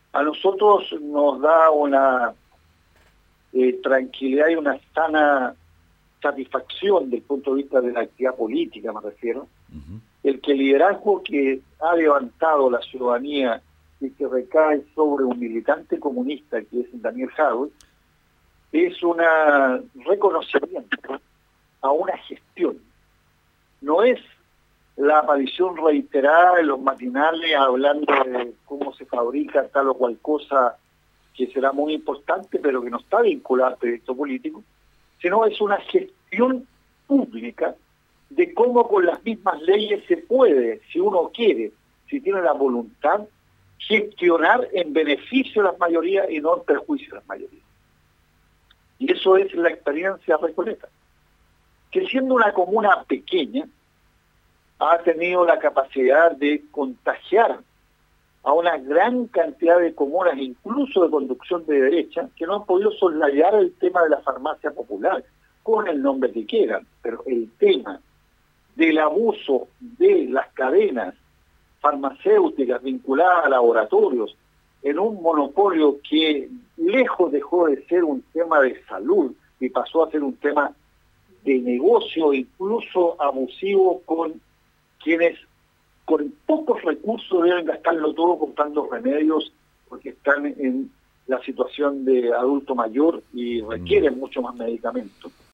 A nosotros nos da una tranquilidad y una sana satisfacción desde el punto de vista de la actividad política, me refiero, el que el liderazgo que ha levantado la ciudadanía y que recae sobre un militante comunista, que es Daniel Jadwe, es un reconocimiento a una gestión. No es la aparición reiterada en los matinales hablando de cómo se fabrica tal o cual cosa que será muy importante, pero que no está vinculada al proyecto político, sino es una gestión pública de cómo con las mismas leyes se puede, si uno quiere, si tiene la voluntad, gestionar en beneficio de las mayorías y no en perjuicio de las mayorías. Y eso es la experiencia de Recoleta, que siendo una comuna pequeña, ha tenido la capacidad de contagiar a una gran cantidad de comunas, incluso de conducción de derecha, que no han podido soslayar el tema de la farmacia popular, con el nombre que quieran, pero el tema del abuso de las cadenas farmacéuticas vinculadas a laboratorios en un monopolio que lejos dejó de ser un tema de salud y pasó a ser un tema de negocio, incluso abusivo con quienes con pocos recursos deben gastarlo todo comprando remedios porque están en la situación de adulto mayor y requieren mucho más medicamentos.